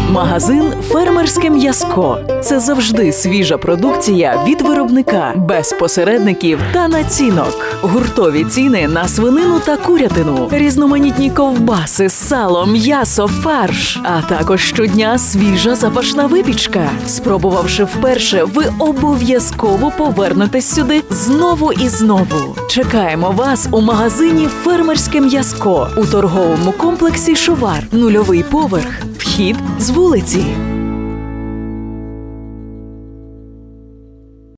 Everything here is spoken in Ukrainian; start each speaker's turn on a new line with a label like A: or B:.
A: Магазин «Фермерське м'яско» – це завжди свіжа продукція від виробника, без посередників та націнок. Гуртові ціни на свинину та курятину, різноманітні ковбаси, сало, м'ясо, фарш, а також щодня свіжа запашна випічка. Спробувавши вперше, ви обов'язково повернетесь сюди знову і знову. Чекаємо вас у магазині «Фермерське м'яско» у торговому комплексі «Шувар». 0-й поверх. Вхід з вулиці.